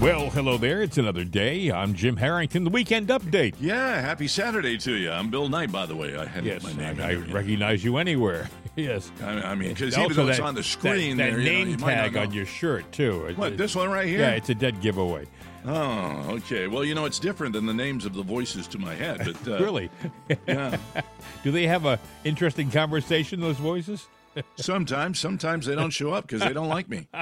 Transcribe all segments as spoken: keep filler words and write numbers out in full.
Well, hello there. It's another day. I'm Jim Harrington, the Weekend Update. Yeah, happy Saturday to you. I'm Bill Knight, by the way. I had Yes, my name. I, I recognize you anywhere. Yes. I, I mean, because Also even though it's that- on the screen that, that there, you know, name you might tag not on know. your shirt, too. It- What, it- this one right here? Yeah, it's a dead giveaway. Oh, okay. Well, you know, it's different than the names of the voices to my head. But uh, Really? Yeah. Do they have a interesting conversation, those voices? Sometimes, sometimes they don't show up because they don't like me.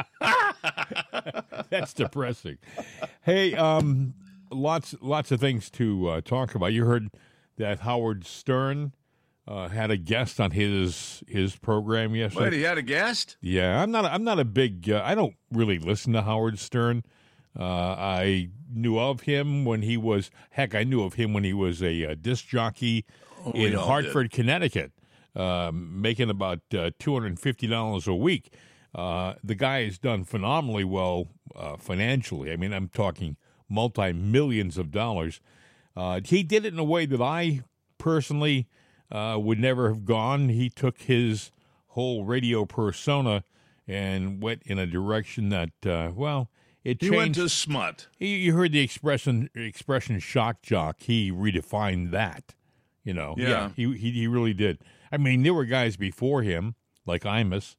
That's depressing. Hey, um, lots lots of things to uh, talk about. You heard that Howard Stern uh, had a guest on his his program yesterday. Wait, he had a guest? Yeah, I'm not. I'm not a big. Uh, I don't really listen to Howard Stern. Uh, I knew of him when he was. Heck, I knew of him when he was a, a disc jockey Oh, we in all Hartford, Connecticut, uh, making about uh, two hundred and fifty dollars a week. Uh, the guy has done phenomenally well uh, financially. I mean, I'm talking multi millions of dollars. Uh, he did it in a way that I personally uh, would never have gone. He took his whole radio persona and went in a direction that, uh, well, it He changed. went to smut. You you heard the expression expression shock jock. He redefined that. You know, Yeah. he, he he really did. I mean, there were guys before him like Imus,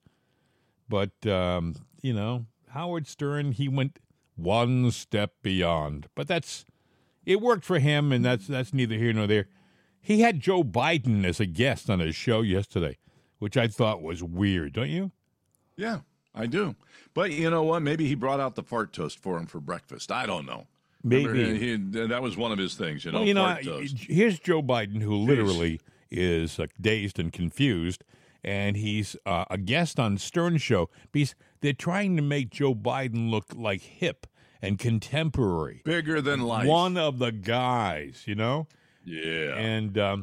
but um, you know, Howard Stern, he went one step beyond. But that's it worked for him, and that's that's neither here nor there. He had Joe Biden as a guest on his show yesterday, which I thought was weird, don't you? Yeah, I do. But you know what? Maybe he brought out the fart toast for him for breakfast. I don't know. Maybe. Remember, he, that was one of his things, you know, Well, you know, fart I- toast. here's Joe Biden, who literally is uh, dazed and confused, and he's uh, a guest on Stern Show because they're trying to make Joe Biden look like hip and contemporary. Bigger than life. One of the guys, you know? Yeah. And um,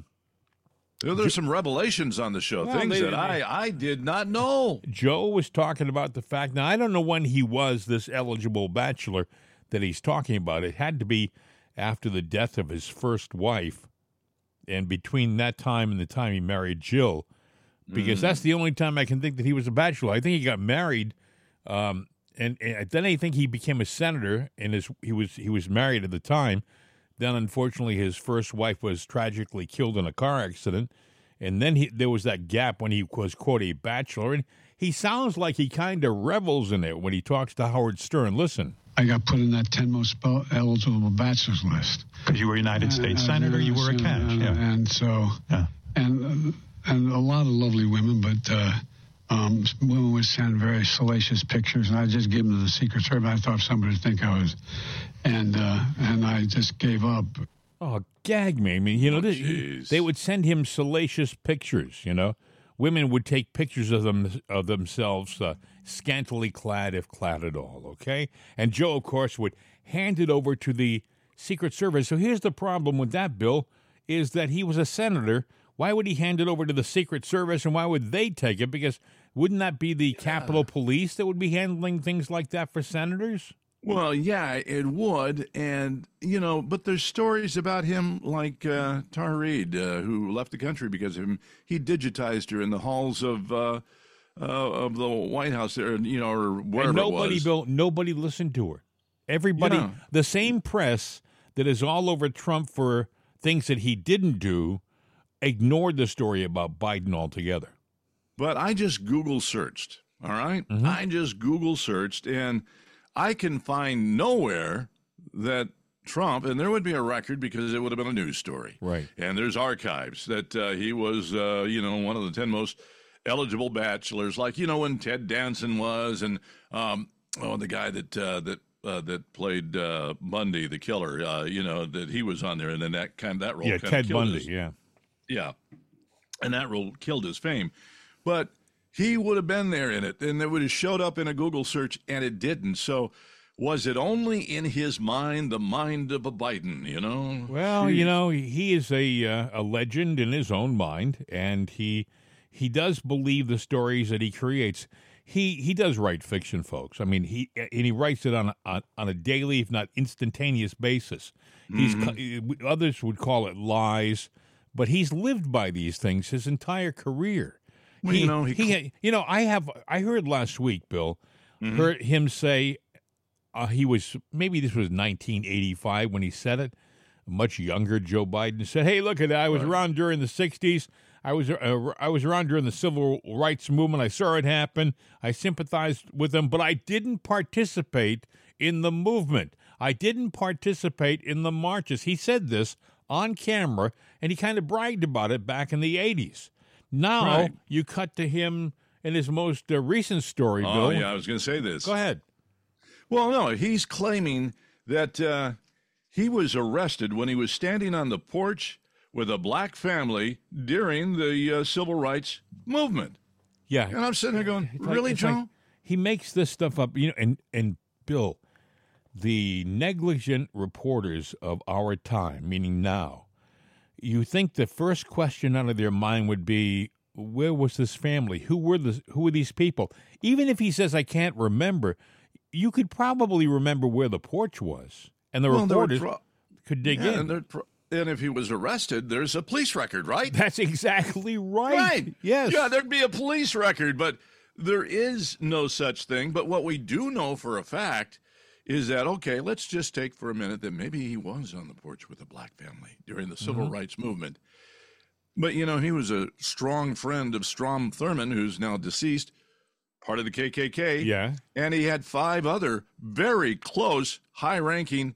You know, there's some revelations on the show, Well, things they- that I, I did not know. Joe was talking about the fact, now I don't know when he was this eligible bachelor that he's talking about. It had to be after the death of his first wife, and between that time and the time he married Jill, because that's the only time I can think that he was a bachelor. I think he got married, um, and, and then I think he became a senator, and his, he was he was married at the time. Then, unfortunately, his first wife was tragically killed in a car accident, and then he, there was that gap when he was, quote, a bachelor, and he sounds like he kind of revels in it when he talks to Howard Stern. Listen. I got put in that ten most bo- eligible bachelors list. Because you were a United States Uh, Senator, you were a and- catch. and, Yeah. and so, Yeah. and uh, and a lot of lovely women, but uh, um, women would send very salacious pictures, and I just gave them to the Secret Service. I thought somebody would think I was, and uh, and I just gave up. Oh, gag me. I mean, you know, Oh, this, jeez. they would send him salacious pictures, you know. Women would take pictures of them of themselves uh, scantily clad, if clad at all, okay? And Joe, of course, would hand it over to the Secret Service. So here's the problem with that, Bill, is that he was a senator. Why would he hand it over to the Secret Service, and why would they take it? Because wouldn't that be the Capitol Police that would be handling things like that for senators? Well, yeah, it would. And, you know, but there's stories about him like uh, Tara Reid, uh, who left the country because of him. He digitized her in the halls of uh, uh, of the White House there, you know, or wherever And nobody, it was. Bill, nobody listened to her. Everybody, Yeah. the same press that is all over Trump for things that he didn't do, ignored the story about Biden altogether. But I just Google searched, all right? Mm-hmm. I just Google searched, and I can find nowhere that Trump, and there would be a record because it would have been a news story. Right. And there's archives that uh, he was, uh, you know, one of the ten most eligible bachelors, like, you know, when Ted Danson was, and, um, oh, the guy that, uh, that, uh, that played uh, Bundy, the killer, uh, you know, that he was on there, and then that kind that role Yeah, kind Ted of killed Bundy, his, yeah. yeah, and that role killed his fame. But he would have been there in it, and it would have showed up in a Google search, and it didn't. So was it only in his mind, the mind of a Biden, you know? Well, you know, he is a uh, a legend in his own mind, and he he does believe the stories that he creates. He he does write fiction, folks. I mean, he and he writes it on a, on, on a daily, if not instantaneous basis. He's Mm-hmm. others would call it lies, but he's lived by these things his entire career. Well, he, you know, he he, you know, I have I heard last week, Bill, Mm-hmm. heard him say, uh, he was, maybe this was nineteen eighty-five when he said it. A much younger Joe Biden said, hey, look at that. I was Right. around during the sixties. I was uh, I was around during the civil rights movement. I saw it happen. I sympathized with them, but I didn't participate in the movement. I didn't participate in the marches. He said this on camera, and he kind of bragged about it back in the eighties. Now Right. you cut to him in his most uh, recent story, Oh, Bill. yeah, I was going to say this. Go ahead. Well, no, he's claiming that uh, he was arrested when he was standing on the porch with a black family during the uh, civil rights movement. Yeah. And I'm sitting there going, It's like- really, it's Joe? like he makes this stuff up, you know, and, and Bill, the negligent reporters of our time, meaning now, you think the first question out of their mind would be, where was this family? Who were the, who were these people? Even if he says, I can't remember, you could probably remember where the porch was. And the Well, there were reporters pro- could dig yeah, in. and, there pro- and if he was arrested, there's a police record, right? That's exactly right. Right. Yes. Yeah, there'd be a police record, but there is no such thing. But what we do know for a fact is that, okay, let's just take for a minute that maybe he was on the porch with a black family during the civil Mm-hmm. rights movement. But, you know, he was a strong friend of Strom Thurmond, who's now deceased, part of the K K K. Yeah. And he had five other very close, high-ranking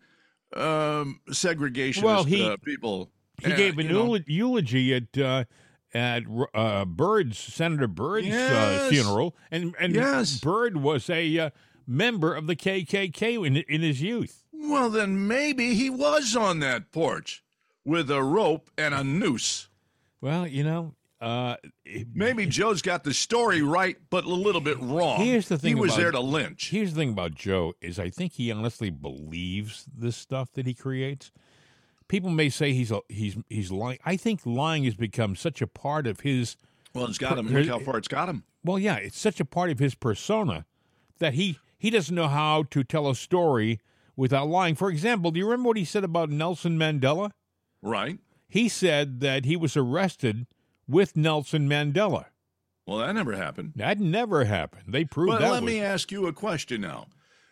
um, segregationist Well, he- uh, people. He Uh, gave an you know, eul- eulogy at uh, at uh, Byrd's Senator Byrd's uh, Yes. funeral, and and Yes. Byrd was a uh, member of the K K K in in his youth. Well, then maybe he was on that porch with a rope and a noose. Well, you know, uh, Maybe Joe's got the story right, but a little bit wrong. Here's the thing He was about- there to lynch. here's the thing about Joe is I think he honestly believes this stuff that he creates. People may say he's a, he's he's lying. I think lying has become such a part of his. Well, it's got him. Look how far it's got him. Well, yeah, it's such a part of his persona that he he doesn't know how to tell a story without lying. For example, do you remember what he said about Nelson Mandela? Right. He said that he was arrested with Nelson Mandela. Well, that never happened. That never happened. They proved But that let was, me ask you a question now.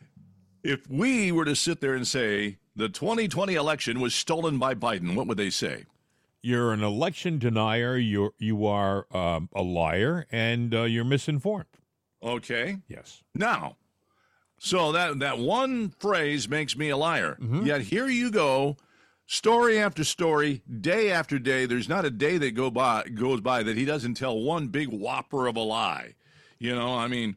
If we were to sit there and say the twenty twenty election was stolen by Biden, what would they say? you're an election denier. You're you are um, a liar, and uh, you're misinformed. Okay. Yes. Now, so that that one phrase makes me a liar. Mm-hmm. Yet here you go, story after story, day after day. There's not a day that go by goes by that he doesn't tell one big whopper of a lie. You know, I mean,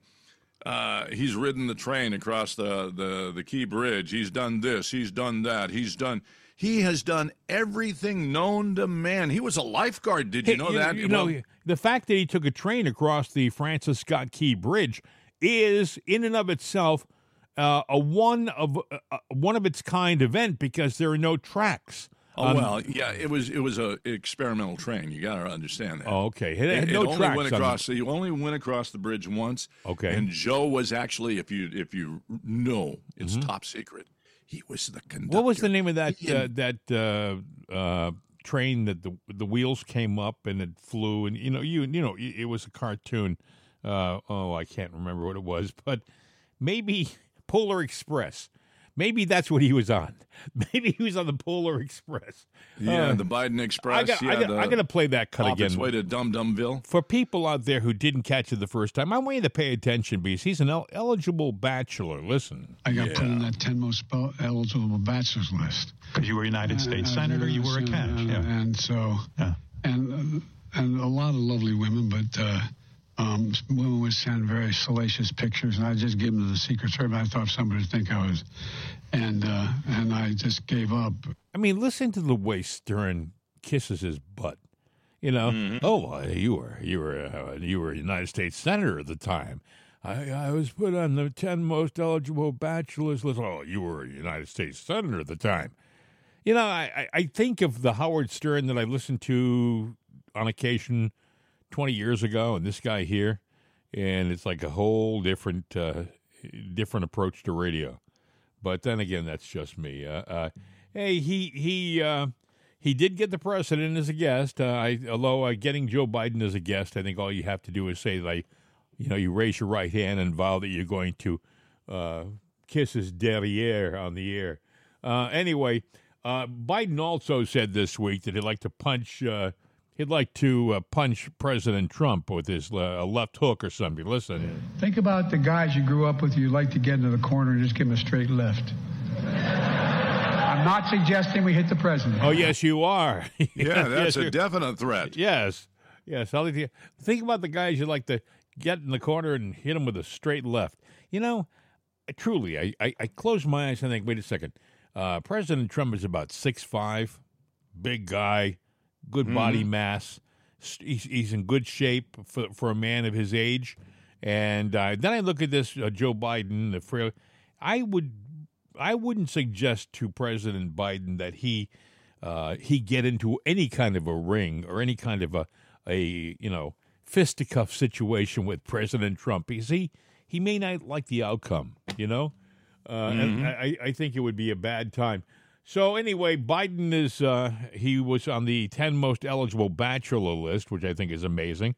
uh, he's ridden the train across the, the the Key Bridge. He's done this. He's done that. He's done. He has done everything known to man. He was a lifeguard. Did you Hey, know that? You know, Well, the fact that he took a train across the Francis Scott Key Bridge is, in and of itself, uh, a one of uh, one of its kind event because there are no tracks. oh Um, well, yeah. It was it was a experimental train. You got to understand that. Oh, okay. It had It, no it only tracks went on it. across. You only went across the bridge once. Okay. And Joe was actually, if you if you know, it's top secret. He was the conductor. Mm-hmm. What was the name of that He uh, and- that uh, uh, train that the the wheels came up and it flew and you know you you know it was a cartoon. Uh, oh, I can't remember what it was, but maybe Polar Express. Maybe that's what he was on. Maybe he was on the Polar Express. Yeah, Uh, the Biden Express. I got, yeah, I got, the, I got to play that cut off again. its way to Dum Dumville. For people out there who didn't catch it the first time, I want you to pay attention because he's an el- eligible bachelor. Listen. I got put in Yeah. that ten most spell- eligible bachelors list. Because you were a United States Senator, you were a catch. And, Yeah. and so, Yeah. and uh, and a lot of lovely women, but uh, um, women would send very salacious pictures, and I just give them to the Secret Service. I thought somebody would think I was, and uh, and I just gave up. I mean, listen to the way Stern kisses his butt. You know, oh, uh, you were you were uh, you were a United States Senator at the time. I, I was put on the ten most eligible bachelors list. Oh, you were a United States Senator at the time. You know, I, I- I think of the Howard Stern that I listened to on occasion twenty years ago, and this guy here, and it's like a whole different uh, different approach to radio. But then again, that's just me. Uh, uh, hey, he he uh, he did get the president as a guest. Uh, I, although uh, getting Joe Biden as a guest, I think all you have to do is say like, you know, you raise your right hand and vow that you're going to uh, kiss his derriere on the air. Uh, anyway, uh, Biden also said this week that he'd like to punch. Uh, he'd like to uh, punch President Trump with his uh, left hook or something. Listen. Think about the guys you grew up with. You like to get into the corner and just give them a straight left. I'm not suggesting we hit the president. Oh, yes, you are. Yeah, that's yes, a you're- definite threat. Yes, yes. I'll leave you. Think about the guys you like to get in the corner and hit them with a straight left. You know, truly, I, I, I close my eyes and think, wait a second. Uh, President Trump is about six five, big guy, good Mm-hmm. body mass. S- He's, he's in good shape for, for a man of his age. And uh, then I look at this uh, Joe Biden, the frail. I would, I wouldn't suggest to President Biden that he, uh, he get into any kind of a ring or any kind of a, a you know, fisticuff situation with President Trump because he, he may not like the outcome, you know? Uh, and I, I think it would be a bad time. So anyway, Biden is, uh, he was on the ten most eligible bachelor list, which I think is amazing.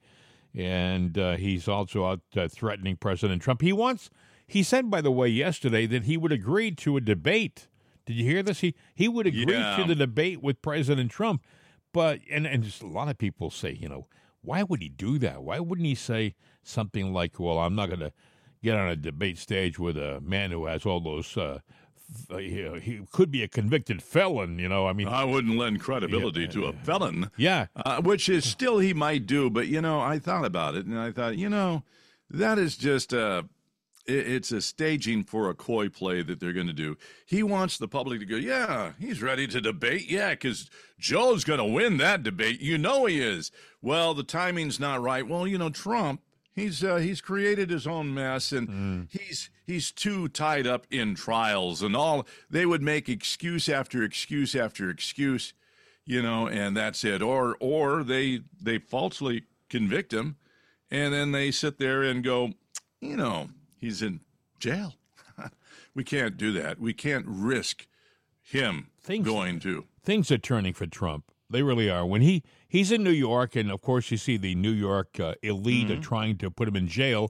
And uh, he's also out uh, threatening President Trump. He wants, he said, by the way, yesterday that he would agree to a debate. Did you hear this? He, he would agree Yeah. to the debate with President Trump. But, and, and just a lot of people say, you know, why would he do that? Why wouldn't he say something like, well, I'm not going to get on a debate stage with a man who has all those, uh, f- you know, he could be a convicted felon, you know, I mean. I wouldn't lend credibility to a felon. Yeah. Uh, which is still he might do, but you know, I thought about it and I thought, you know, that is just a, it, it's a staging for a coy play that they're going to do. He wants the public to go, yeah, he's ready to debate, yeah, because Joe's going to win that debate. You know he is. Well, the timing's not right. Well, you know, Trump. He's uh, he's created his own mess, and Mm. he's he's too tied up in trials and all. They would make excuse after excuse after excuse, you know, and that's it. Or or they they falsely convict him, and then they sit there and go, you know, he's in jail. We can't do that. We can't risk him Things- going to. Things are turning for Trump. They really are. When he, he's in New York, and of course you see the New York uh, elite are trying to put him in jail,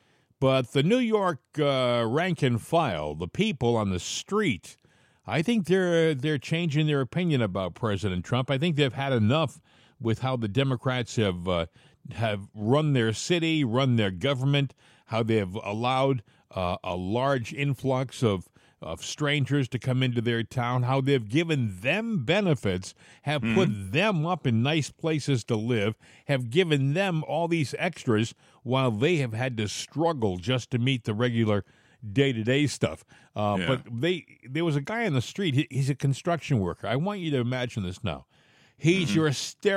but the New York uh, rank and file, the people on the street, I think they're they're changing their opinion about President Trump. I think they've had enough with how the Democrats have uh, have run their city, run their government, how they have allowed uh, a large influx of of strangers to come into their town, how they've given them benefits, have put them up in nice places to live, have given them all these extras while they have had to struggle just to meet the regular day-to-day stuff. Uh, Yeah. But they, there was a guy on the street, he, he's a construction worker. I want you to imagine this now. He's your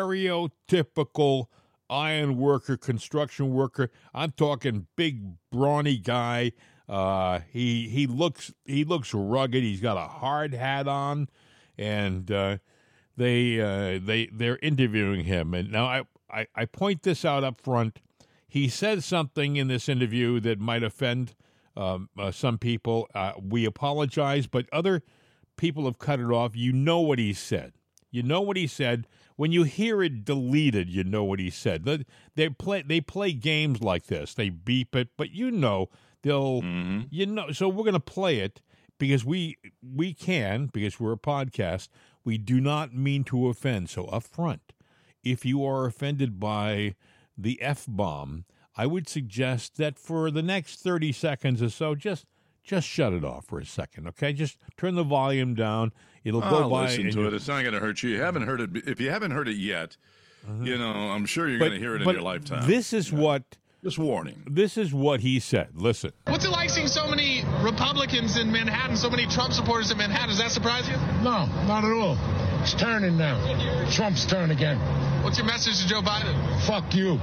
stereotypical iron worker, construction worker. I'm talking big, brawny guy. Uh, he he looks he looks rugged. He's got a hard hat on, and uh, they uh, they they're interviewing him. And now I, I, I point this out up front. He said something in this interview that might offend um, uh, some people. Uh, we apologize, but other people have cut it off. You know what he said. You know what he said. When you hear it deleted, you know what he said. They, they play they play games like this. They beep it, but you know they'll you know. So we're going to play it because we we can because we're a podcast. We do not mean to offend. So up front, if you are offended by the F-bomb, I would suggest that for the next thirty seconds or so, just just shut it off for a second, okay? Just turn the volume down. It'll go I'll by. listen and to you- it. It's not going to hurt you. You haven't heard it. If you haven't heard it yet, you know, I'm sure you're But- going to hear it in but your lifetime. This is what Just warning. this is what he said. Listen. What's it like seeing so many Republicans in Manhattan, so many Trump supporters in Manhattan? Does that surprise you? No, not at all. It's turning now. Trump's turn again. What's your message to Joe Biden? Fuck you.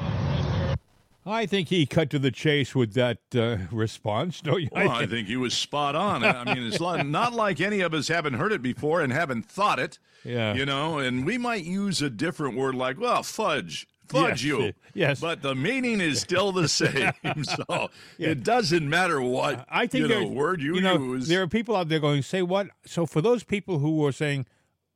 I think he cut to the chase with that uh, response. Don't you? Well, I think he was spot on. I mean, it's li- not like any of us haven't heard it before and haven't thought it. Yeah. You know, and we might use a different word like, well, fudge. Fudge Yes, you. uh, yes. But the meaning is still the same. So it doesn't matter what I think you know, there- word you, you know, use. there are people out there going, say what? So for those people who are saying,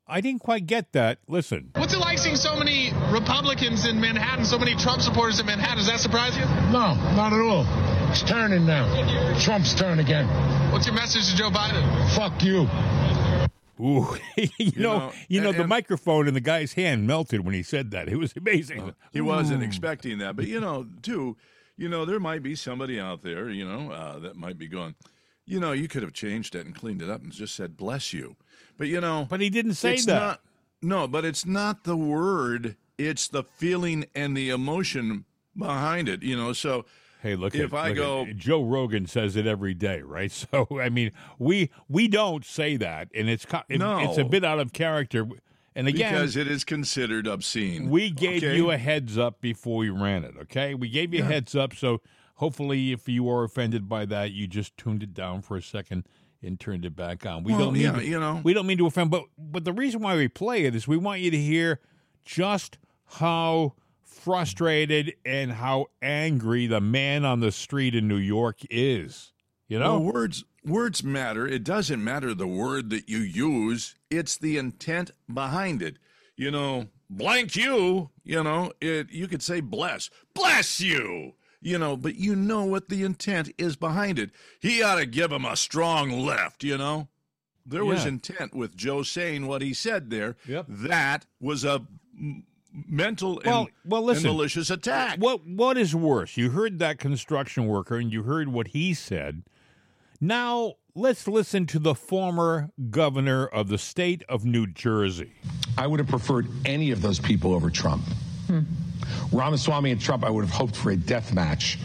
I didn't quite get that. Listen. What's it like seeing so many Republicans in Manhattan, so many Trump supporters in Manhattan? Does that surprise you? No, not at all. It's turning now. Trump's turn again. What's your message to Joe Biden? Fuck you. Ooh, you, you know, know, you know, and- the and- microphone in the guy's hand melted when he said that. It was amazing. He wasn't expecting that. But, you know, too, you know, there might be somebody out there, you know, uh, that might be going, you know, you could have changed it and cleaned it up and just said, bless you. But, you know. But he didn't say it's that. Not, no, but it's not the word. It's the feeling and the emotion behind it, you know. So Hey, look if at, I look go. at, Joe Rogan says it every day, right? So I mean, we we don't say that, and it's co- it- No. it's a bit out of character. And again, Because it is considered obscene. we gave okay? you a heads up before we ran it. Okay, we gave you a heads up, so hopefully, if you are offended by that, you just tuned it down for a second and turned it back on. We Well, don't mean yeah, to, you know. we don't mean to offend, but but the reason why we play it is we want you to hear just how frustrated and how angry the man on the street in New York is. You know, Well, words words matter. It doesn't matter the word that you use. It's the intent behind it. You know, blank you, you know, it you could say bless. Bless you. You know, but you know what the intent is behind it. He ought to give him a strong left, you know. There was Yeah. intent with Joe saying what he said there. Yep. That was a m- mental and, Well- well, and listen. malicious attack. What what is worse? You heard that construction worker and you heard what he said. Now let's listen to the former governor of the state of New Jersey. I would have preferred any of those people over Trump. Ramaswamy and Trump, I would have hoped for a death match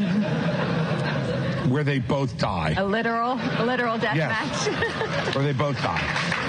where they both die. A literal, a literal death Yes. match. Where they both die.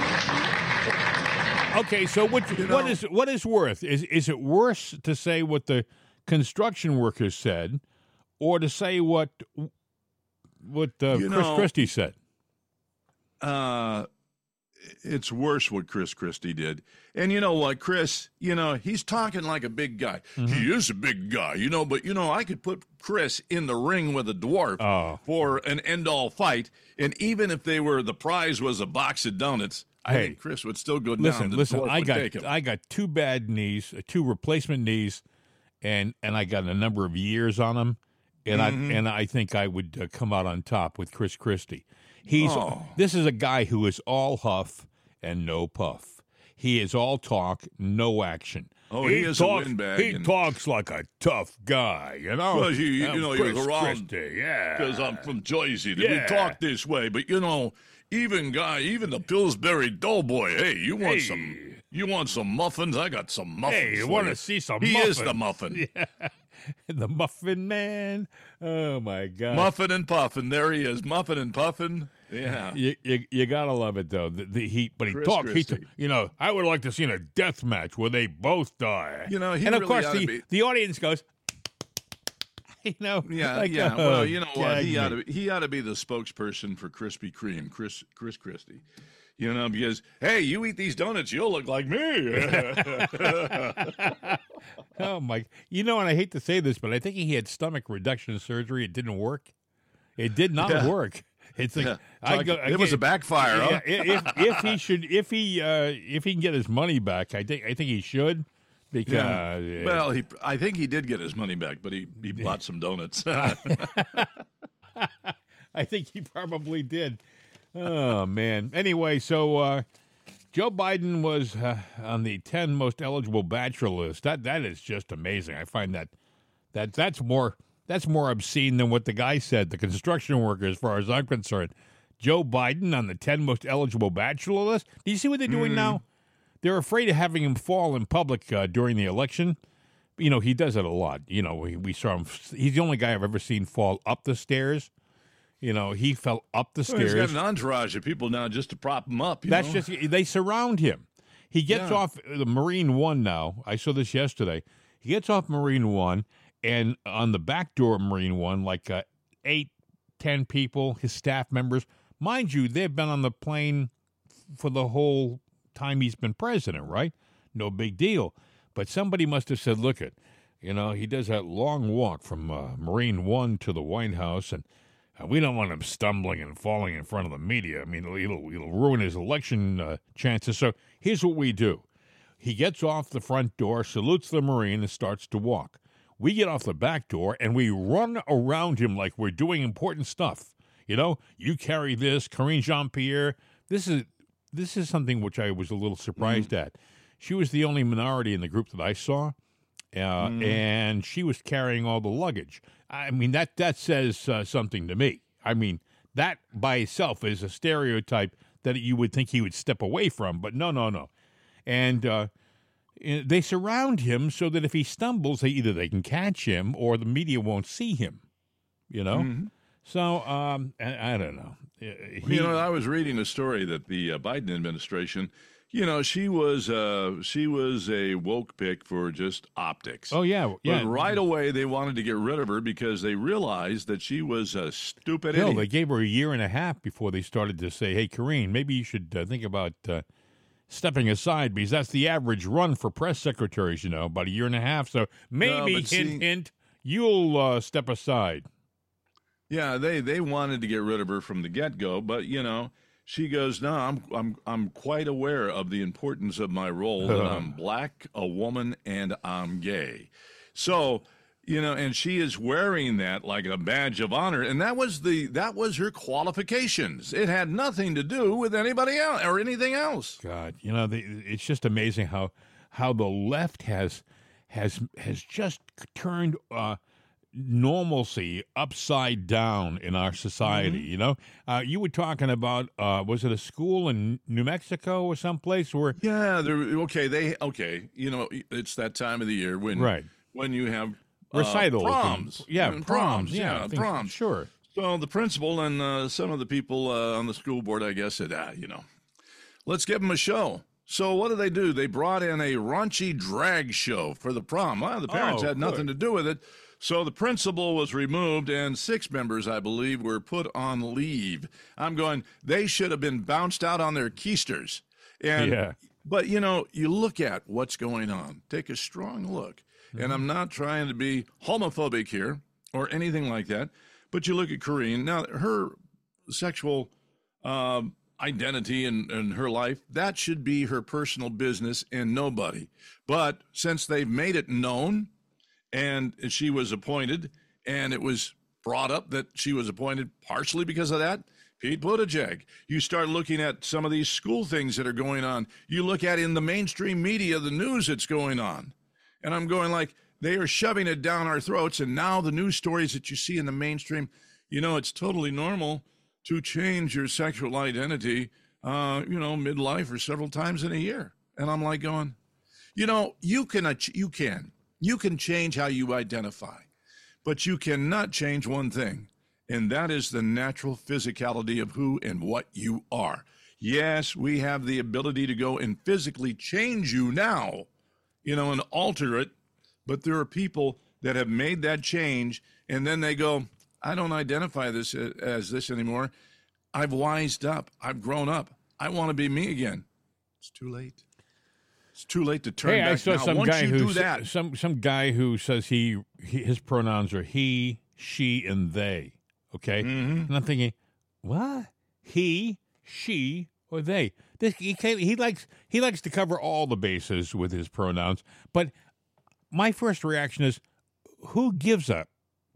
Okay, so what what is what is worth? Is is it worse to say what the construction workers said, or to say what what uh, You Chris know- Christie said? uh, it's worse what Chris Christie did. And you know what, Chris, you know, he's talking like a big guy. He is a big guy, you know, but, you know, I could put Chris in the ring with a dwarf Oh. for an end-all fight. And even if they were, the prize was a box of donuts, I Hey, think Chris would still go Listen, down. The listen. dwarf I would got take him. I got two bad knees, uh, two replacement knees, and and I got a number of years on them, and Mm-hmm. I and I think I would uh, come out on top with Chris Christie. He's Oh. this is a guy who is all huff and no puff. He is all talk, no action. Oh, he is a talks, windbag He and- talks like a tough guy, you know. Well, you- you I'm know, he was Chris around Christie, yeah. Because I'm from Jersey. that Yeah. We talk this way. But, you know, even guy, even the Pillsbury Doughboy, hey, you want Hey. some you want some muffins? I got some muffins. Hey, you for wanna you. see some He is the muffins? muffin. the Muffin Man. Oh my God. Muffin and puffin. There he is. Muffin and puffin. Yeah. You, you, you gotta love it though. The, the he, but he Chris talked. He, Christie. you know, I would like to see a death match where they both die. You know, he and of really course oughta the be- the audience goes, you know, Yeah, like, yeah. oh, Well, you know what? gag He me. ought to he ought to be the spokesperson for Krispy Kreme, Chris Chris Christie. You know, because hey, you eat these donuts, you'll look like me. Oh my! You know, and I hate to say this, but I think he had stomach reduction surgery. It didn't work. It did not Yeah. work. It's like Yeah. I Talk- go. it was a backfire. Huh? Yeah, if if he should, if he uh, if he can get his money back, I think I think he should because Yeah. Well, he I think he did get his money back, but he, he bought some donuts. I think he probably did. Oh man. Anyway, so uh, Joe Biden was uh, on the ten most eligible bachelor list. That that is just amazing. I find that that that's more that's more obscene than what the guy said. The construction worker, as far as I'm concerned, Joe Biden on the ten most eligible bachelor list. Do you see what they're doing now? They're afraid of having him fall in public uh, during the election. You know, he does it a lot. You know, we, we saw him. He's the only guy I've ever seen fall up the stairs. You know, he fell up the Well, he's stairs. got an entourage of people now just to prop him up. You That's know? just they surround him. He gets Yeah. off the Marine One now. I saw this yesterday. He gets off Marine One, and on the back door of Marine One, like uh, eight, ten people, his staff members. Mind you, they've been on the plane for the whole time he's been president, right? No big deal. But somebody must have said, look it, you know, he does that long walk from uh, Marine One to the White House, and Uh, we don't want him stumbling and falling in front of the media. I mean, it'll, it'll, it'll ruin his election uh, chances. So here's what we do. He gets off the front door, salutes the Marine, and starts to walk. We get off the back door, and we run around him like we're doing important stuff. You know, you carry this, Karine Jean-Pierre. This is this is something which I was a little surprised mm. at. She was the only minority in the group that I saw, uh, mm. and she was carrying all the luggage. I mean, that, that says uh, something to me. I mean, that by itself is a stereotype that you would think he would step away from, but no, no, no. And uh, they surround him so that if he stumbles, they either they can catch him or the media won't see him, you know? Mm-hmm. So, um, I, I don't know. He, you know, I was reading a story that the uh, Biden administration, you know, she was uh, she was a woke pick for just optics. Oh, yeah. yeah. But right away, they wanted to get rid of her because they realized that she was a stupid Hell, idiot. They gave her a year and a half before they started to say, hey, Karine, maybe you should uh, think about uh, stepping aside, because that's the average run for press secretaries, you know, about a year and a half. So maybe, no, hint, see, hint, you'll uh, step aside. Yeah, they, they wanted to get rid of her from the get-go, but, you know, she goes, no, I'm I'm I'm quite aware of the importance of my role, that I'm black, a woman, and I'm gay. So, you know, and she is wearing that like a badge of honor, and that was the that was her qualifications. It had nothing to do with anybody else or anything else. God, you know, the, it's just amazing how how the left has has has just turned uh, normalcy upside down in our society. Mm-hmm. You know, uh, you were talking about uh, was it a school in New Mexico or someplace where? Yeah, they're okay. They okay. You know, it's that time of the year when right. when you have recitals, uh, proms, and, yeah, and proms, proms, yeah, yeah, things, proms. Sure. So the principal and uh, some of the people uh, on the school board, I guess, said, ah, you know, let's give them a show. So what did they do? They brought in a raunchy drag show for the prom. Well, the parents oh, had nothing good. to do with it. So the principal was removed, and six members, I believe, were put on leave. I'm going, they should have been bounced out on their keisters. And, yeah. But, you know, you look at what's going on. Take a strong look. Mm-hmm. And I'm not trying to be homophobic here or anything like that, but you look at Karine. Now, her sexual um, identity and, and her life, that should be her personal business and nobody. But since they've made it known, and she was appointed, and it was brought up that she was appointed partially because of that, Pete Buttigieg. You start looking at some of these school things that are going on. You look at in the mainstream media, the news that's going on. And I'm going like, they are shoving it down our throats, and now the news stories that you see in the mainstream, you know, it's totally normal to change your sexual identity, uh, you know, midlife or several times in a year. And I'm like going, you know, you can, you can. You can change how you identify, but you cannot change one thing, and that is the natural physicality of who and what you are. Yes, we have the ability to go and physically change you now, you know, and alter it, but there are people that have made that change, and then they go, I don't identify this as this anymore. I've wised up. I've grown up. I want to be me again. It's too late. It's too late to turn hey, back I saw now. some Once guy you who do that, some some guy who says he, he his pronouns are he, she, and they. Okay, mm-hmm. and I'm thinking, what? He, she, or they? This he can't, he likes he likes to cover all the bases with his pronouns. But my first reaction is, who gives a?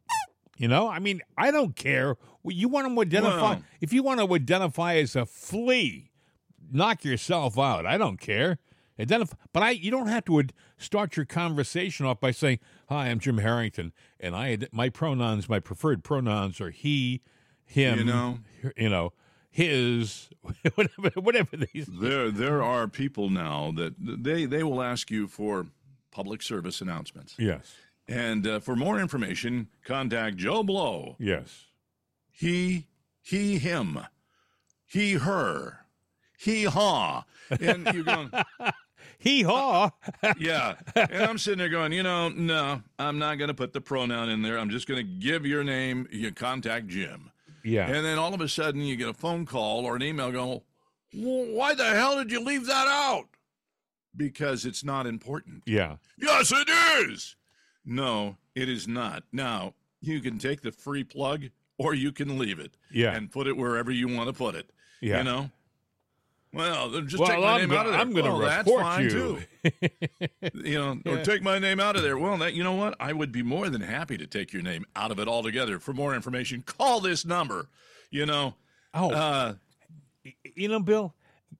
You know, I mean, I don't care. You want to identify? Well, if you want to identify as a flea, knock yourself out. I don't care. Identify, but I. You don't have to start your conversation off by saying, "Hi, I'm Jim Harrington, and I my pronouns, my preferred pronouns are he, him, you know, you know, his, whatever, whatever these." There, there are people now that they they will ask you for public service announcements. Yes, and uh, for more information, contact Joe Blow. Yes, he, he, him, he, her. Hee haw, and you're going, hee haw, yeah. And I'm sitting there going, you know, no, I'm not going to put the pronoun in there. I'm just going to give your name. You contact Jim, yeah. And then all of a sudden, you get a phone call or an email going, well, why the hell did you leave that out? Because it's not important. Yeah. Yes, it is. No, it is not. Now you can take the free plug or you can leave it. Yeah. And put it wherever you want to put it. Yeah. You know? Well, then just well, take my I'm name gonna, out of there. I'm going to well, report that's fine you. Too. you know, Yeah. or take my name out of there. Well, that you know what? I would be more than happy to take your name out of it altogether. For more information, call this number. You know. Oh. Uh, you know, Bill.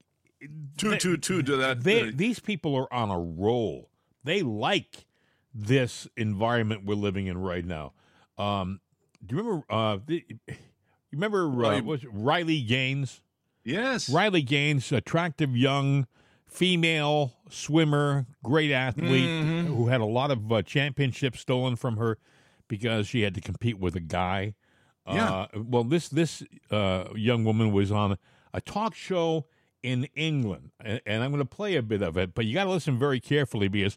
two two two to that. They, uh, these people are on a roll. They like this environment we're living in right now. Um, do you remember? Uh, the, you remember uh, Right. was it Riley Gaines? yes. Riley Gaines, attractive young female swimmer, great athlete, Mm-hmm. who had a lot of uh, championships stolen from her because she had to compete with a guy. Yeah. Uh, well, this this uh, young woman was on a talk show in England, and, and I'm going to play a bit of it, but you got to listen very carefully because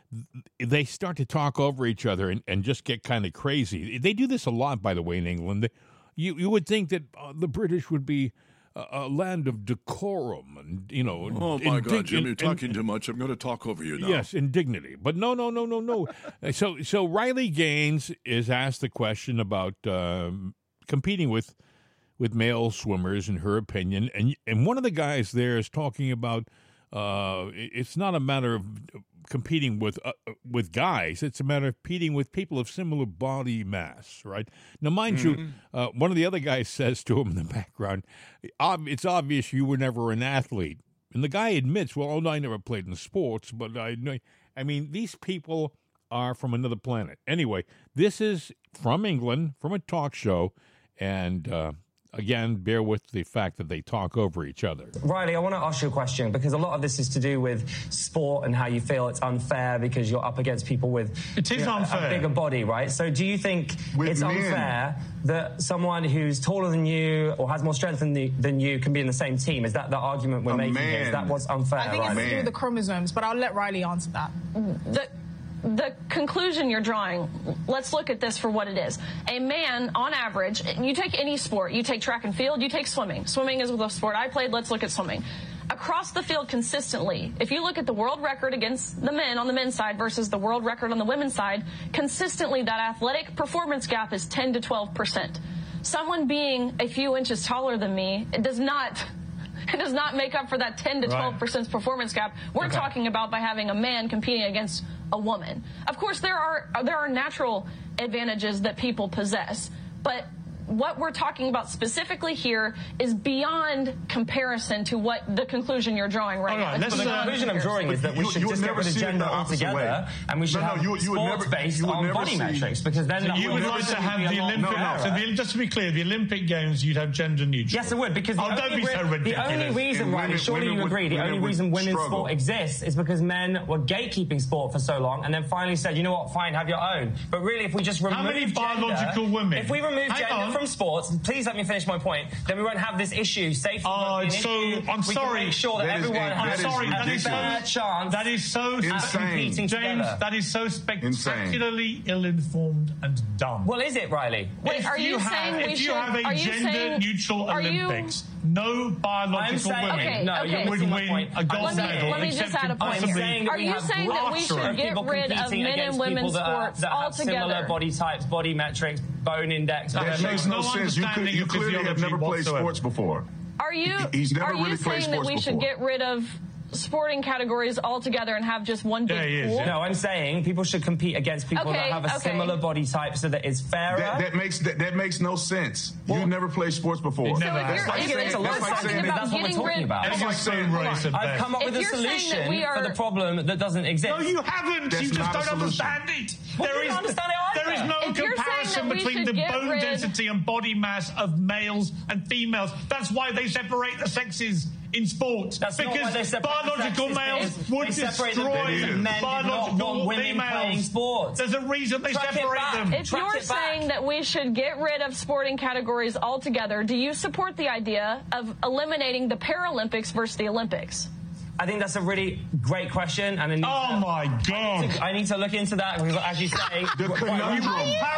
they start to talk over each other and, and just get kind of crazy. They do this a lot, by the way, in England. You you would think that uh, the British would be a, a land of decorum and, you know. Oh my indig- God, Jim, in- you're in- talking too much. I'm going to talk over you now. Yes, and dignity. But no, no, no, no, no. so so Riley Gaines is asked the question about um, competing with with male swimmers, in her opinion, and and one of the guys there is talking about uh, it- it's not a matter of competing with uh, with guys; it's a matter of competing with people of similar body mass. Right now, mind you, uh, one of the other guys says to him in the background, "Ob- "It's obvious you were never an athlete." And the guy admits, well, oh, no, I never played in sports, but I know. I mean, these people are from another planet. Anyway, this is from England, from a talk show, and uh, again, bear with the fact that they talk over each other. Riley, I want to ask you a question because a lot of this is to do with sport and how you feel it's unfair because you're up against people with It is you know, unfair. a bigger body, right? So do you think With it's men. unfair that someone who's taller than you or has more strength than, the, than you can be in the same team? Is that the argument we're A making here? Is man. that what's unfair, I think it's Riley? to do with the chromosomes, but I'll let Riley answer that. The, the conclusion you're drawing, let's look at this for what it is. A man, on average, you take any sport, you take track and field, you take swimming. Swimming is the sport I played, let's look at swimming. Across the field consistently, if you look at the world record against the men on the men's side versus the world record on the women's side, consistently that athletic performance gap is ten to twelve percent. Someone being a few inches taller than me, it does not... It does not make up for that ten to twelve percent performance gap we're Okay. talking about by having a man competing against a woman. Of course, there are there are natural advantages that people possess, but what we're talking about specifically here is beyond comparison to what the conclusion you're drawing right All now. right, It's let's, The beyond conclusion I'm comparison. drawing is that we You- should you would just get never rid of see it gender the opposite altogether, way. and we should No, no, have you would- you would never- sports based you would on never body see- metrics, because then So that you would like to have the Olympic... So the, just to be clear, the Olympic Games, you'd have gender neutral. Yes, it would, because the, Oh, don't only, be so re- the ridiculous. only reason, And Riley, women- surely women you would- agree, the women only would reason women's struggle. sport exists is because men were gatekeeping sport for so long and then finally said, you know what, fine, have your own. But really, if we just remove How many gender- biological women? If we remove Hang gender on. from sports, please let me finish my point, then we won't have this issue. Safety Oh, won't be an so, issue. I'm we sorry. Can make sure that, That is- everyone that has is I'm sorry, that is so, a fair chance. that is so at Insane. competing James, together. that is so spectacularly ill-informed and dumb. Well, is it, Riley? Wait, if are you have, saying we if you should- have a are you saying- gender-neutral are you- Olympics, no biological I'm saying- women Okay, no, okay. you're would missing my win point. a gold Let me- medal. let me just except add a point. I'm possibly saying that Are we you have saying that we groups should of get people rid of competing men and against women's people that are- sports that have similar altogether? body types, body metrics, bone index. That whatever. makes no no sense. You, could, understanding you of clearly have physiology never played whatsoever. sports before. Are you He- he's never are you really played saying that sports we should before. get rid of sporting categories altogether and have just one big Yeah, he is, pool? yeah. No, I'm saying people should compete against people Okay, that have a okay. similar body type so that it's fairer. That, that makes that, that makes no sense. Well- you never played sports before. It So never if has. you're, like if saying- you're that's like talking saying about that's what we're getting talking rid, about. That's hold like on. saying Hold on. race at I've best. come up If with a you're saying that solution we are- for the problem that doesn't exist. No, you haven't. That's you just not a don't solution. understand it. Well, There you is, don't understand it either. there is no If you're saying comparison that we between should the get bone rid- density and body mass of males and females. That's why they separate the sexes in sports. That's not because why they separate the biological sexes, males Piers. would They separate them destroy because men did not biological want women females. playing sports. There's a reason they Track it separate back. them. If Track you're it back. saying that we should get rid of sporting categories altogether, do you support the idea of eliminating the Paralympics versus the Olympics? I think that's a really great question, and I need Oh to, my God. I need to look into that because, as you say, The quite conundrum. rightly-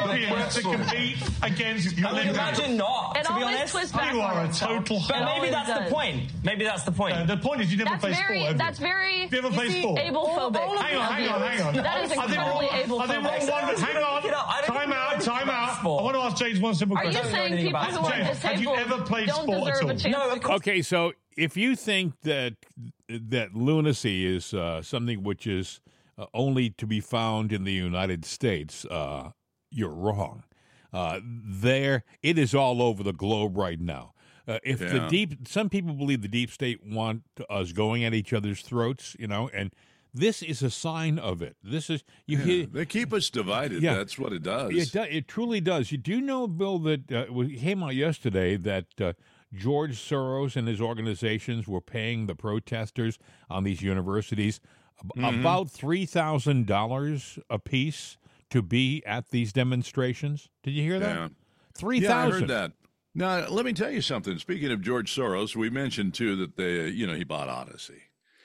champions to compete against I would imagine not, It to be always honest. twists back You are on a itself. total But It maybe always that's does. the point. Maybe that's the point. Uh, the point is you never That's play very, sport, have that's you? very You ever play you see, sport? ablephobic. Hang on, hang on, hang on. That is I think incredibly we're- I think we're ablephobic. on one- Hang on. Look it up. I don't Time know out, anything time about out. sport. I want to ask James one simple Are you question. know saying anything people about who are James, disabled have you ever played don't sport at deserve a all? chance No, to of course. Okay, so if you think that that lunacy is uh, something which is uh, only to be found in the United States, uh, you're wrong. Uh, there, it is all over the globe right now. Uh, if the Yeah. deep, some people believe the deep state want us going at each other's throats, you know, and this is a sign of it. This is you Yeah, hear. they keep us divided. Yeah. That's what it does. It, do, it truly does. You do know, Bill, that uh, it came out yesterday that uh, George Soros and his organizations were paying the protesters on these universities ab- Mm-hmm. about three thousand dollars apiece to be at these demonstrations. Did you hear that? Yeah. Three Yeah, I thousand. heard that. Now, let me tell you something. Speaking of George Soros, we mentioned too that they, you know, he bought Odyssey,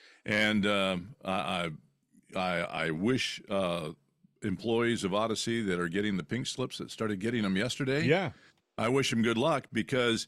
and um, I, I, I I wish uh, employees of Odyssey that are getting the pink slips that started getting them yesterday. Yeah. I wish them good luck because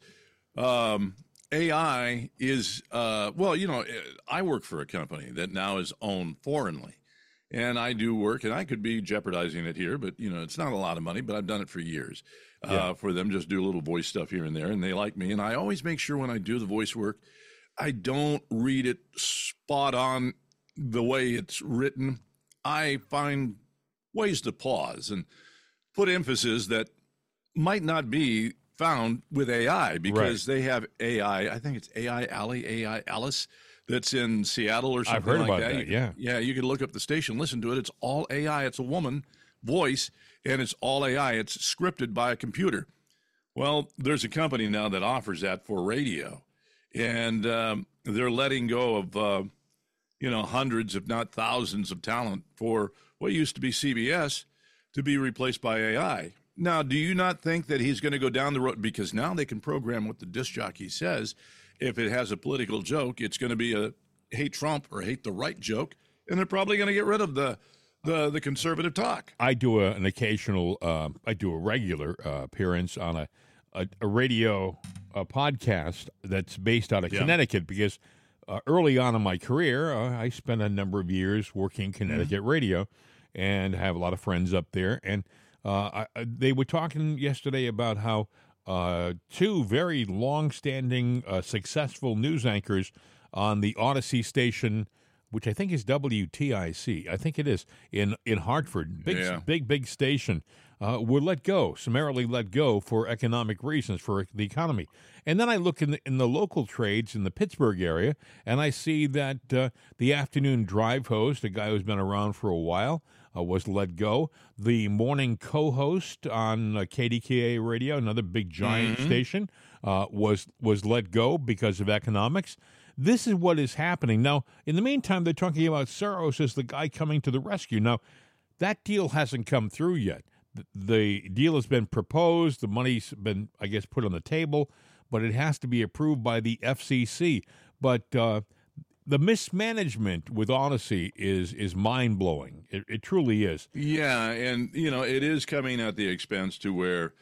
um, A I is uh, well, you know, I work for a company that now is owned foreignly. And I do work, and I could be jeopardizing it here, but, you know, it's not a lot of money, but I've done it for years uh, Yeah. for them, just do a little voice stuff here and there, and they like me. And I always make sure when I do the voice work, I don't read it spot on the way it's written. I find ways to pause and put emphasis that might not be found with A I because they have A I, I think it's A I Alley, A I Alice, that's in Seattle or something I've heard like about that. that, You- yeah. Yeah, you can look up the station, listen to it. It's all A I. It's a woman voice, and it's all A I. It's scripted by a computer. Well, there's a company now that offers that for radio, and um, they're letting go of, uh, you know, hundreds, if not thousands of talent for what used to be C B S to be replaced by A I. Now, do you not think that he's going to go down the road? Because now they can program what the disc jockey says. If it has a political joke, it's going to be a hate Trump or hate the right joke, and they're probably going to get rid of the the, the conservative talk. I do a, an occasional, uh, I do a regular uh, appearance on a, a, a radio a podcast that's based out of Yeah. Connecticut because uh, early on in my career, uh, I spent a number of years working Connecticut radio and have a lot of friends up there. And uh, I, they were talking yesterday about how uh, two very long-standing, uh, successful news anchors on the Odyssey station, which I think is W T I C. I think it is in in Hartford, big, Yeah. big, big station. Uh, were let go, summarily let go for economic reasons, for the economy. And then I look in the, in the local trades in the Pittsburgh area, and I see that uh, the afternoon drive host, a guy who's been around for a while, uh, was let go. The morning co-host on uh, K D K A radio, another big giant Mhm. station, uh, was was let go because of economics. This is what is happening. Now, in the meantime, they're talking about Soros as the guy coming to the rescue. Now, that deal hasn't come through yet. The, the deal has been proposed. The money's been, I guess, put on the table, but it has to be approved by the F C C. But uh, the mismanagement with Odyssey is is mind-blowing. It, it truly is. Yeah, and you know it is coming at the expense to where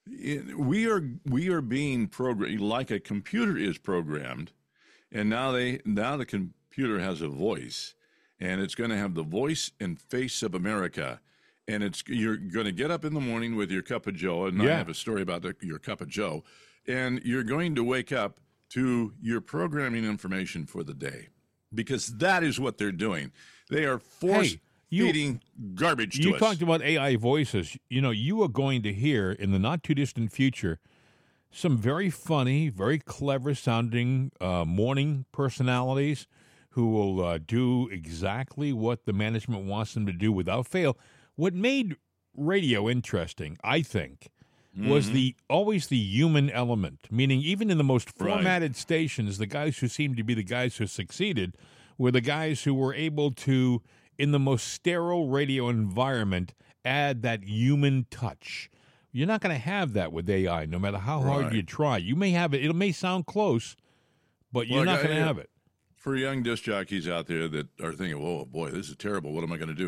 it, we are we are being programmed like a computer is programmed, and now they now the computer has a voice, and it's going to have the voice and face of America. And it's you're going to get up in the morning with your cup of Joe, and I Yeah. have a story about the, your cup of Joe, and you're going to wake up to your programming information for the day, because that is what they're doing. They are force Hey, you- feeding garbage to You us. talked about A I voices. You know, you are going to hear in the not too distant future some very funny, very clever sounding uh, morning personalities who will uh, do exactly what the management wants them to do without fail. What made radio interesting, I think, was Mhm. the always the human element, meaning even in the most Right. formatted stations, the guys who seemed to be the guys who succeeded were the guys who were able to, in the most sterile radio environment, add that human touch. You're not going to have that with A I, no matter how hard Right. you try. You may have it; it may sound close, but you're Well, not I- going to I- have it. For young disc jockeys out there that are thinking, "Whoa, boy, this is terrible. What am I going to do?"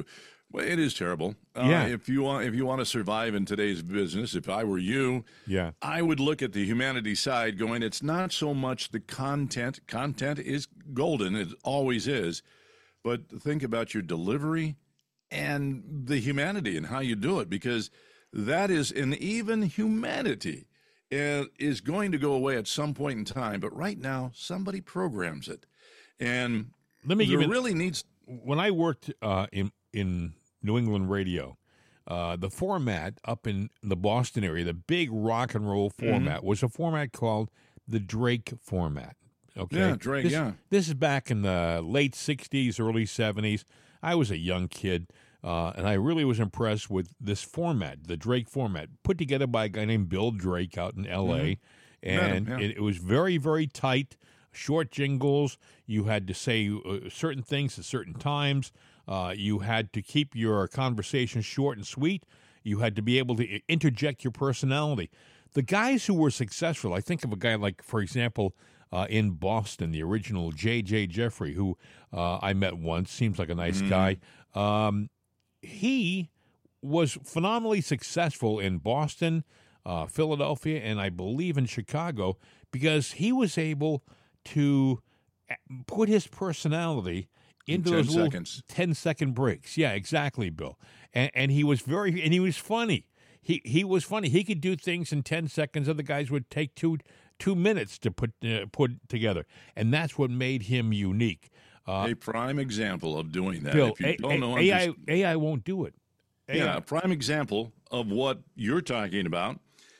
Well, it is terrible. Uh, Yeah. If you want, if you want to survive in today's business, if I were you, Yeah. I would look at the humanity side, going, it's not so much the content. Content is golden; it always is. But think about your delivery and the humanity and how you do it, because that is, and even humanity uh, is going to go away at some point in time. But right now, somebody programs it, and Let me there give you really needs. When I worked uh, in in New England radio, uh, the format up in the Boston area, the big rock and roll format, was a format called the Drake format. Okay, Yeah, Drake, This- yeah. This is back in the late sixties, early seventies. I was a young kid, uh, and I really was impressed with this format, the Drake format, put together by a guy named Bill Drake out in L A. Mhm. Met And him, yeah. it, it was very, very tight, short jingles. You had to say uh, certain things at certain times. Uh, you had to keep your conversation short and sweet. You had to be able to i- interject your personality. The guys who were successful, I think of a guy like, for example, uh, in Boston, the original J J Jeffrey, who uh, I met once, seems like a nice guy. Um, he was phenomenally successful in Boston, uh, Philadelphia, and I believe in Chicago, because he was able to a- put his personality into ten those little seconds. ten second breaks. Yeah, exactly, Bill. And, and he was very, and he was funny. He he was funny. He could do things in ten seconds. Other guys would take two two minutes to put uh, put together, and that's what made him unique. Uh, A prime example of doing that. Bill, if you A- don't A- know, A I underst- A I won't do it. A I yeah, a prime example of what you're talking about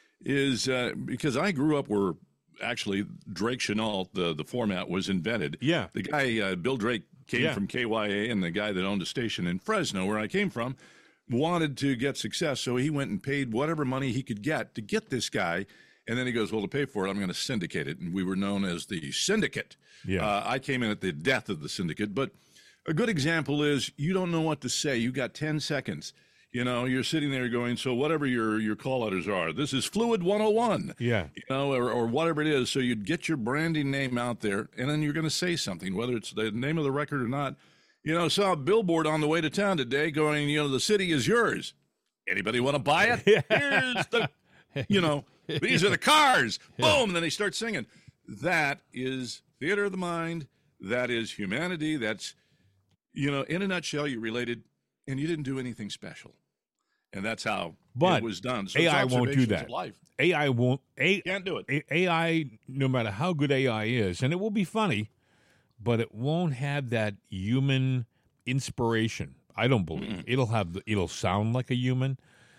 is uh, because I grew up where actually Drake Chenault, the, the format was invented. Yeah. The guy, uh, Bill Drake, came Yeah. from K Y A, and the guy that owned a station in Fresno, where I came from, wanted to get success. So he went and paid whatever money he could get to get this guy. And then he goes, well, to pay for it, I'm going to syndicate it. And we were known as the syndicate. Yeah. Uh, I came in at the death of the syndicate. But a good example is you don't know what to say. You got ten seconds. You know, you're sitting there going, so whatever your, your call letters are, this is Fluid one oh one. Yeah. You know, or, or whatever it is. So you'd get your branding name out there, and then you're going to say something, whether it's the name of the record or not. You know, saw a billboard on the way to town today going, you know, the city is yours. Anybody want to buy it? Here's the, you know, these are the cars. Boom. And then they start singing. That is theater of the mind. That is humanity. That's, you know, in a nutshell, you related, and you didn't do anything special. And that's how But it was done. So A it's I won't do observations that. of life. A I won't. A, Can't do it. A- AI, no matter how good A I is, and it will be funny, but it won't have that human inspiration. I don't believe Mm. it'll have. the- It'll sound like a human.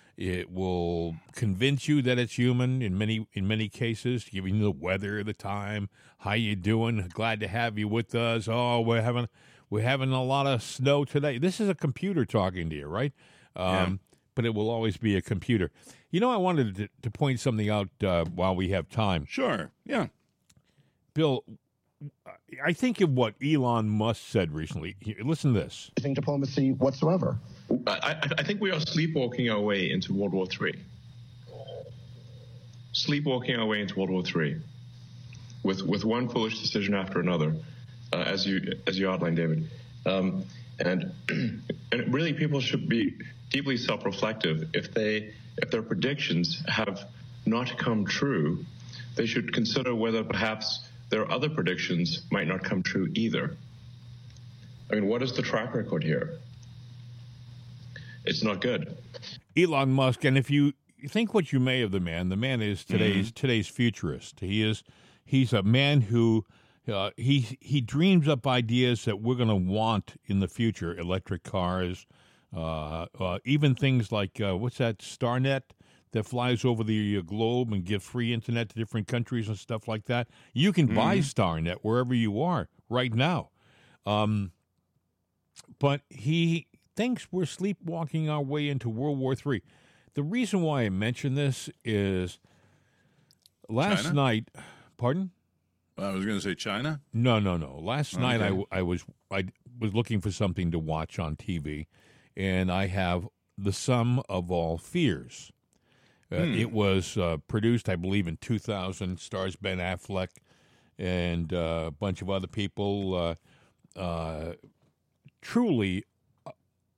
It will convince you that it's human in many in many cases, giving you the weather, the time, how you doing? Glad to have you with us. Oh, we're having we're having a lot of snow today. This is a computer talking to you, right? Um, But it will always be a computer. You know, I wanted to, to point something out uh, while we have time. Sure. Yeah. Bill, I think of what Elon Musk said recently. Here, listen to this. Diplomacy whatsoever. I, I, I think we are sleepwalking our way into World War Three. Sleepwalking our way into World War Three, with with one foolish decision after another, uh, as you as you outlined, David. Um, and and really, people should be deeply self-reflective. If they if their predictions have not come true, they should consider whether perhaps their other predictions might not come true either. I mean, what is the track record here? It's not good. Elon Musk, and if you think what you may of the man, the man is today's Mm-hmm. today's futurist. He is he's a man who uh, he he dreams up ideas that we're going to want in the future: electric cars, uh, uh, even things like uh, what's that Starnet that flies over the uh, globe and gives free internet to different countries and stuff like that. You can buy Mhm. Starnet wherever you are right now. Um, but he thinks we're sleepwalking our way into World War Three. The reason why I mention this is last China? night. Pardon? I was going to say China. No, no, no. Last night I, Okay. w- I was I was looking for something to watch on T V, and I have The Sum of All Fears. Uh, Hmm. It was uh, produced, I believe, in two thousand. Stars Ben Affleck and uh, a bunch of other people. Uh, uh, truly, a,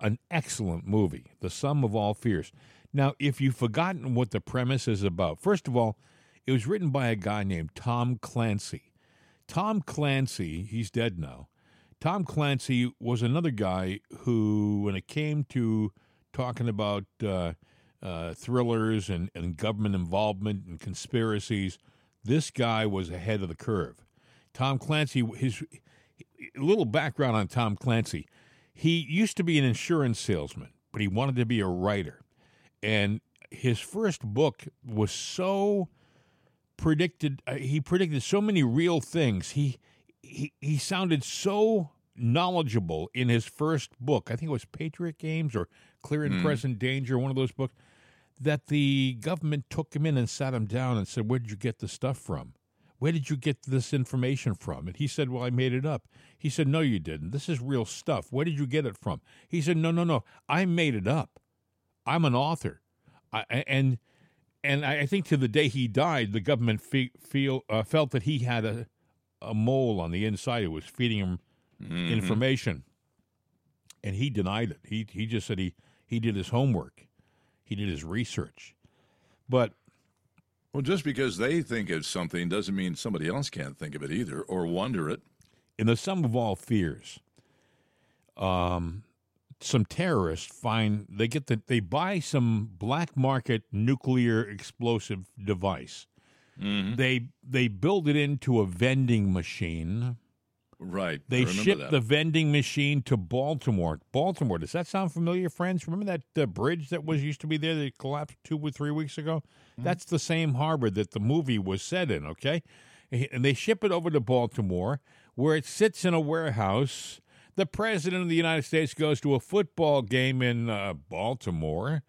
an excellent movie, The Sum of All Fears. Now, if you've forgotten what the premise is about, first of all, it was written by a guy named Tom Clancy. Tom Clancy, he's dead now. Tom Clancy was another guy who, when it came to talking about uh, uh, thrillers and, and government involvement and conspiracies, this guy was ahead of the curve. Tom Clancy, his a little background on Tom Clancy. He used to be an insurance salesman, but he wanted to be a writer. And his first book was so predicted, uh, he predicted so many real things. He, he he sounded so knowledgeable in his first book. I think it was Patriot Games or Clear and mm. Present Danger, one of those books, that the government took him in and sat him down and said, "Where did you get the stuff from? Where did you get this information from?" And he said, "Well, I made it up." He said, "No, you didn't. This is real stuff. Where did you get it from?" He said, "No, no, no. I made it up. I'm an author." I, and and I think to the day he died, the government fe- feel uh, felt that he had a, a mole on the inside who was feeding him mm-hmm. information. And he denied it. He he just said he, he did his homework. He did his research. But well, just because they think of something doesn't mean somebody else can't think of it either or wonder it. In The Sum of All Fears, um, some terrorists find they get the they buy some black market nuclear explosive device. Mm-hmm. They they build it into a vending machine. Right. They ship that. the vending machine to Baltimore. Baltimore. Does that sound familiar, friends? Remember that uh, bridge that was used to be there that collapsed two or three weeks ago? Mm-hmm. That's the same harbor that the movie was set in, okay? And they ship it over to Baltimore, where it sits in a warehouse. The president of the United States goes to a football game in uh, Baltimore,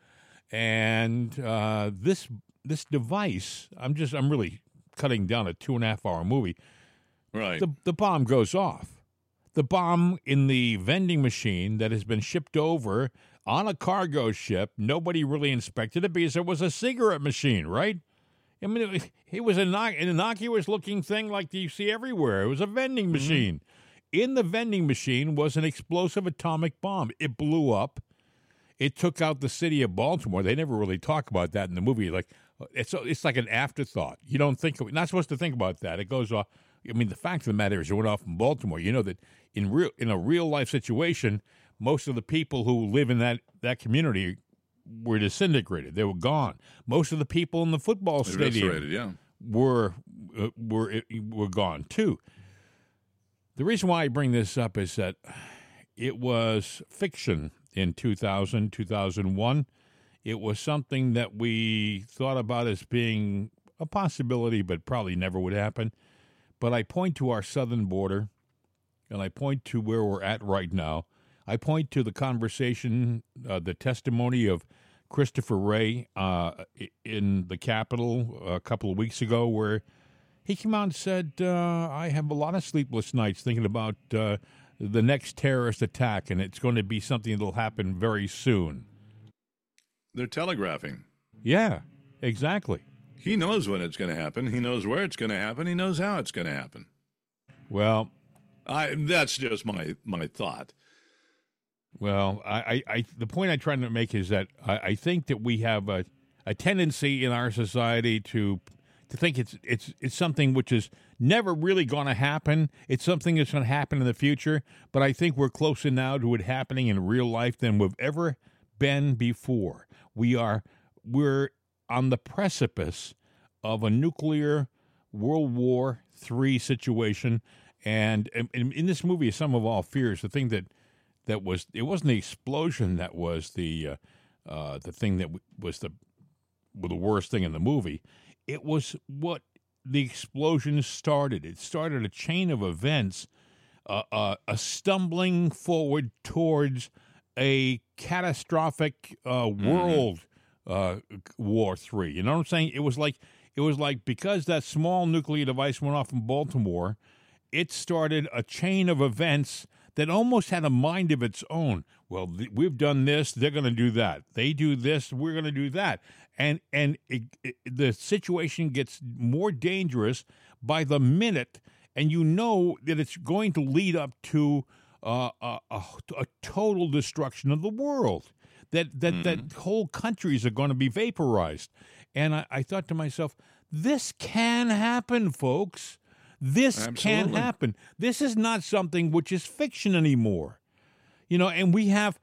and uh, this this device, I'm just, I'm really cutting down a two and a half hour movie. Right. The, the bomb goes off. The bomb in the vending machine that has been shipped over on a cargo ship, nobody really inspected it because it was a cigarette machine, right? I mean, it, it was an innocuous-looking thing like you see everywhere. It was a vending machine. Mm-hmm. In the vending machine was an explosive atomic bomb. It blew up. It took out the city of Baltimore. They never really talk about that in the movie. Like it's it's like an afterthought. You don't think of, you're not supposed to think about that. It goes off. I mean, the fact of the matter is, it went off in Baltimore. You know that in real in a real life situation, most of the people who live in that, that community were disintegrated. They were gone. Most of the people in the football stadium yeah. were uh, were were gone too. The reason why I bring this up is that it was fiction in two thousand, two thousand one. It was something that we thought about as being a possibility, but probably never would happen. But I point to our southern border, and I point to where we're at right now. I point to the conversation, uh, the testimony of Christopher Wray uh, in the Capitol a couple of weeks ago, where he came out and said, uh, I have a lot of sleepless nights thinking about uh, the next terrorist attack, and it's going to be something that will happen very soon. They're telegraphing. Yeah, exactly. He knows when it's going to happen. He knows where it's going to happen. He knows how it's going to happen. Well, I that's just my my thought. Well, I, I, I the point I'm trying to make is that I, I think that we have a, a tendency in our society to to think it's it's it's something which is never really going to happen. It's something that's going to happen in the future. But I think we're closer now to it happening in real life than we've ever been before. We are we're on the precipice of a nuclear World War Three situation, and in, in this movie, Sum of All Fears, the thing that that was it wasn't the explosion that was the uh, uh, the thing that was the well, the worst thing in the movie. It was what the explosion started. It started a chain of events, uh, uh, a stumbling forward towards a catastrophic uh, world. Mm-hmm. Uh, War Three. You know what I'm saying? It was like it was like because that small nuclear device went off in Baltimore, it started a chain of events that almost had a mind of its own. Well, th- we've done this; they're going to do that. They do this; we're going to do that. And and it, it, the situation gets more dangerous by the minute, and you know that it's going to lead up to uh, a, a, a total destruction of the world, that that, mm-hmm. that whole countries are going to be vaporized. And I, I thought to myself, this can happen, folks. This Absolutely. can happen. This is not something which is fiction anymore. You know, and we have,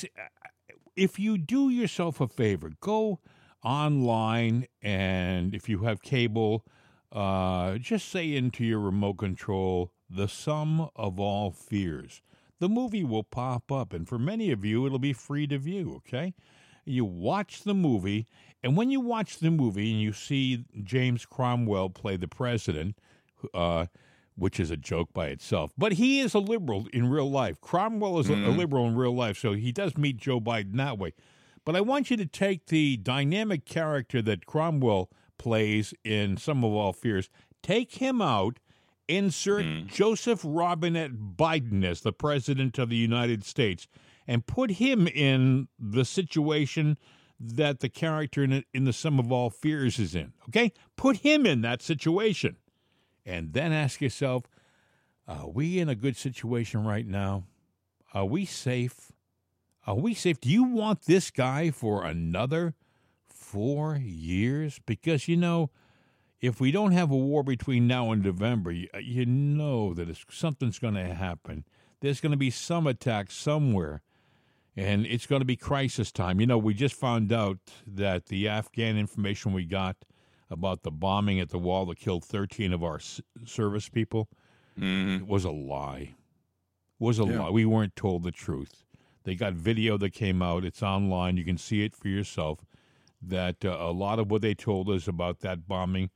if you do yourself a favor, go online, and if you have cable, uh, just say into your remote control, The Sum of All Fears. The movie will pop up, and for many of you, it'll be free to view, okay? You watch the movie, and when you watch the movie and you see James Cromwell play the president, uh, which is a joke by itself, but he is a liberal in real life. Cromwell is mm-hmm. a, a liberal in real life, so he does meet Joe Biden that way. But I want you to take the dynamic character that Cromwell plays in Sum of All Fears, take him out, insert mm. Joseph Robinette Biden as the president of the United States, and put him in the situation that the character in, in the Sum of All Fears is in, okay? Put him in that situation. And then ask yourself, are we in a good situation right now? Are we safe? Are we safe? Do you want this guy for another four years? Because, you know, if we don't have a war between now and November, you, you know that it's, something's going to happen. There's going to be some attack somewhere, and it's going to be crisis time. You know, we just found out that the Afghan information we got about the bombing at the wall that killed thirteen of our s- service people mm-hmm. was a lie. Was a yeah. lie. We weren't told the truth. They got video that came out. It's online. You can see it for yourself. That uh, a lot of what they told us about that bombing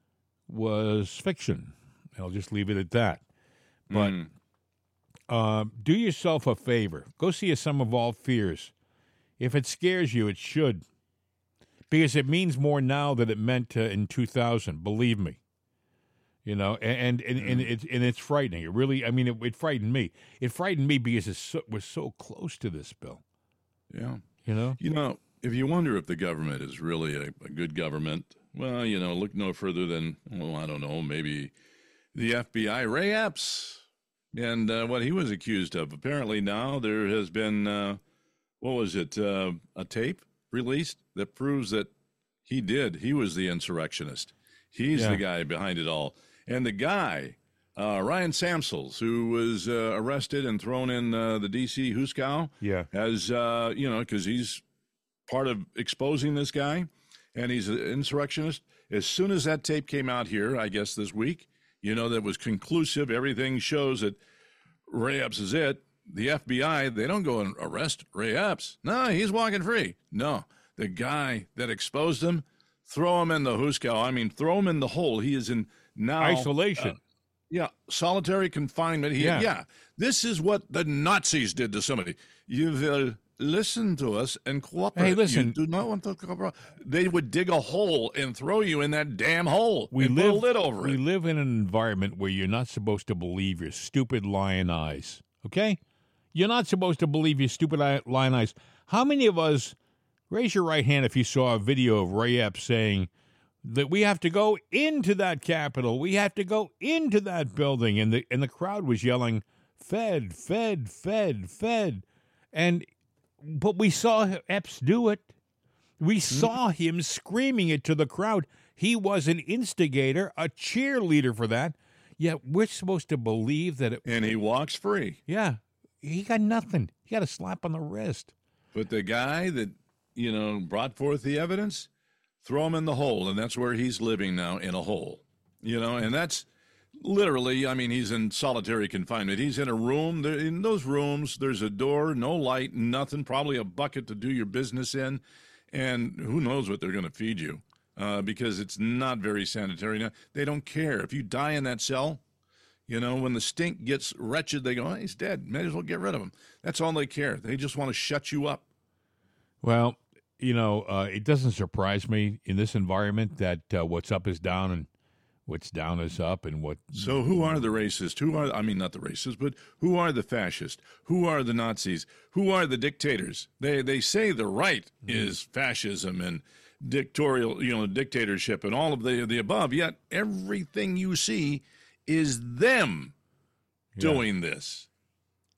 was fiction. I'll just leave it at that. But mm. uh, do yourself a favor. Go see A Sum of All Fears. If it scares you, it should. Because it means more now than it meant uh, in two thousand. Believe me. You know, and and, and, and, it's, and it's frightening. It really, I mean, it, it frightened me. It frightened me because it so, was so close to this, Bill. Yeah. You know? You know, if you wonder if the government is really a, a good government, well, you know, look no further than, well, I don't know, maybe the F B I, Ray Epps, and uh, what he was accused of. Apparently now there has been, uh, what was it, uh, a tape released that proves that he did. He was the insurrectionist. He's yeah. the guy behind it all. And the guy, uh, Ryan Samsels, who was uh, arrested and thrown in uh, the D C Huskow, yeah. has, uh, you know, because he's part of exposing this guy, and he's an insurrectionist. As soon as that tape came out here, I guess this week, you know, that was conclusive. Everything shows that Ray Epps is it. The F B I, they don't go and arrest Ray Epps. No, he's walking free. No, the guy that exposed him, throw him in the Huskow. I mean, throw him in the hole. He is in now isolation. Uh, yeah, solitary confinement. He, yeah. yeah, this is what the Nazis did to somebody. You will listen to us and cooperate. Hey, listen. You do not want to cooperate. They would dig a hole and throw you in that damn hole. We and live, put a lid over we it. We live in an environment where you're not supposed to believe your stupid lion eyes. Okay? You're not supposed to believe your stupid lion eyes. How many of us, raise your right hand if you saw a video of Ray Epps saying that we have to go into that Capitol, we have to go into that building, and the and the crowd was yelling, Fed, Fed, Fed, Fed. And but we saw Epps do it. We saw him screaming it to the crowd. He was an instigator, a cheerleader for that. Yet we're supposed to believe that it... And he walks free. Yeah. He got nothing. He got a slap on the wrist. But the guy that, you know, brought forth the evidence, throw him in the hole, and that's where he's living now, in a hole. You know, and that's literally, I mean, he's in solitary confinement. He's in a room. In those rooms, there's a door, no light, nothing, probably a bucket to do your business in, and who knows what they're going to feed you uh, because it's not very sanitary. Now, they don't care. If you die in that cell, you know, when the stink gets wretched, they go, oh, he's dead. May as well get rid of him. That's all they care. They just want to shut you up. Well, you know, uh, it doesn't surprise me in this environment that uh, what's up is down and what's down is up. And what? So who are the racists? Who are, I mean, not the racists, but who are the fascists? Who are the Nazis? Who are the dictators? They they say the right mm-hmm. is fascism and dictatorial, you know, dictatorship and all of the, the above, yet everything you see is them yeah. doing this.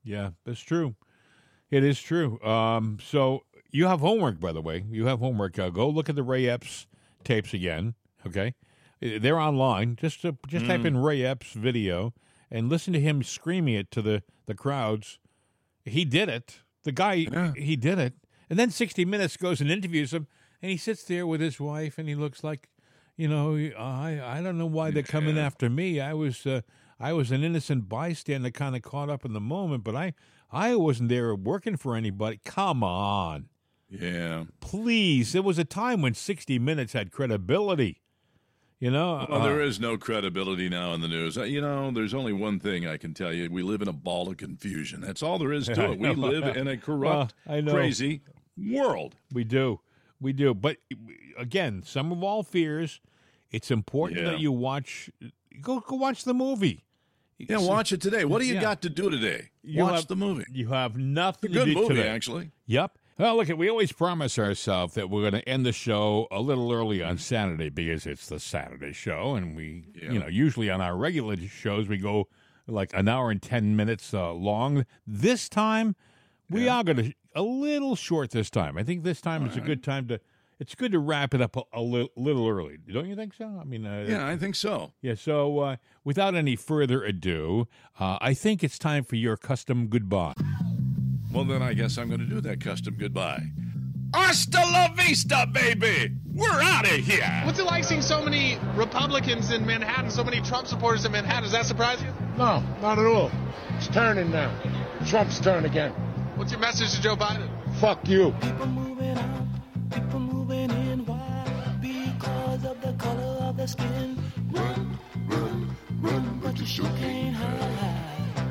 Yeah, that's true. It is true. Um, so you have homework, by the way. You have homework. Uh, go look at the Ray Epps tapes again, okay? They're online. Just uh, just mm. type in Ray Epps video and listen to him screaming it to the, the crowds. He did it. The guy, yeah. he did it. And then sixty minutes goes and interviews him, and he sits there with his wife, and he looks like, you know, I I don't know why they're coming yeah. after me. I was uh, I was an innocent bystander, kind of caught up in the moment, but I, I wasn't there working for anybody. Come on. Yeah. Please. There was a time when sixty minutes had credibility. You know, well, uh, there is no credibility now in the news. You know, there's only one thing I can tell you. We live in a ball of confusion. That's all there is to it. We live in a corrupt, well, crazy world. We do. We do. But, again, some of all fears, it's important yeah. that you watch go, – go watch the movie. Yeah, watch it today. What do you yeah. got to do today? You watch have, the movie. You have nothing it's a to good do movie, today. actually. Yep. Well, look, we always promise ourselves that we're going to end the show a little early on Saturday because it's the Saturday show, and we, yeah. you know, usually on our regular shows we go like an hour and ten minutes uh, long. This time, we yeah. are going to a little short. This time, I think this time All is right. a good time to. It's good to wrap it up a, a li- little early, don't you think so? I mean, uh, yeah, I think so. Yeah. So, uh, without any further ado, uh, I think it's time for your custom goodbye. Well, then I guess I'm going to do that custom goodbye. Hasta la vista, baby! We're out of here! What's it like seeing so many Republicans in Manhattan, so many Trump supporters in Manhattan? Does that surprise you? No, not at all. It's turning now. Trump's turn again. What's your message to Joe Biden? Fuck you. People moving out, people moving in. Why? Because of the color of the skin. Run, run, run, but you sure can't hide.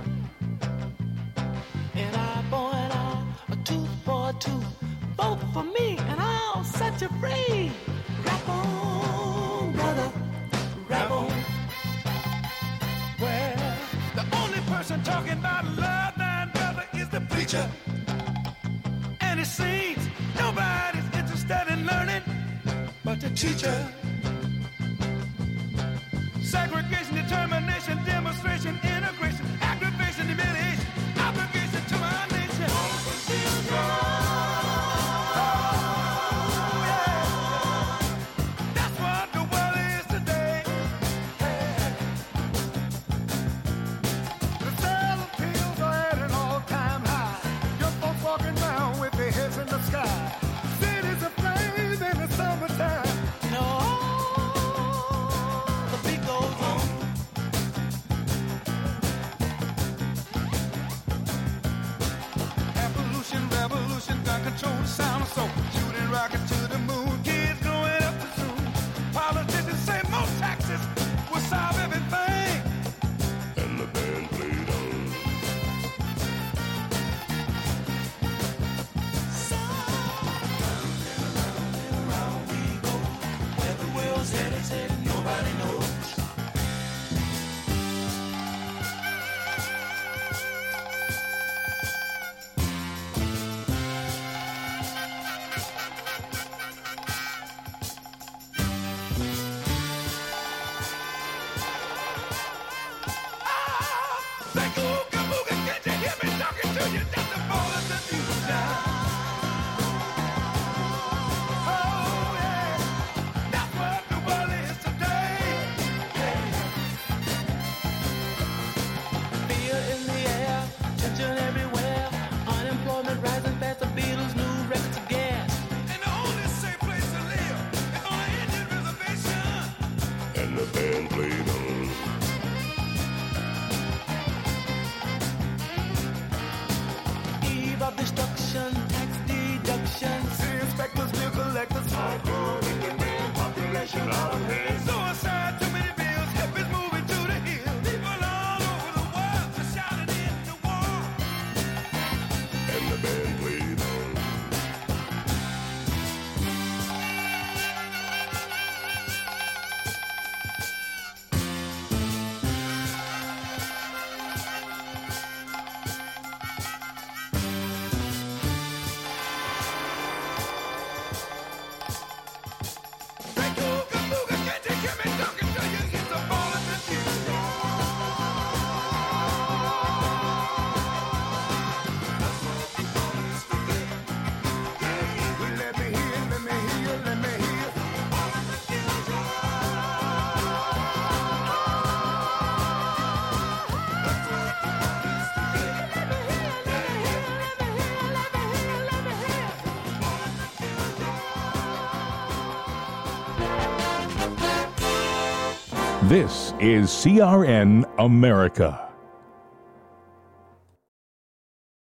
An eye for an eye, a tooth for a tooth. Vote for me, and I'll set you free. Rap on, brother, rap on. Well, the only person talking about love, man, brother, is the preacher. And it seems nobody's interested in learning but the teacher. Segregation, determination, demonstration, integration, aggravation, humiliation, obligation to my nation. That's what the world is today. The sale of pills are at an all-time high. Young folks walking around with their heads in the sky. Cities aflame in the summertime. No, the beat goes on. Evolution, revolution, gun control the sound of soul. Shooting rockets to the moon, kids growing up too soon. Politicians say more taxes will solve everything. And the band played on. So, round and around and around we go. Where the world's headed, headed, nobody knows. This is C R N America.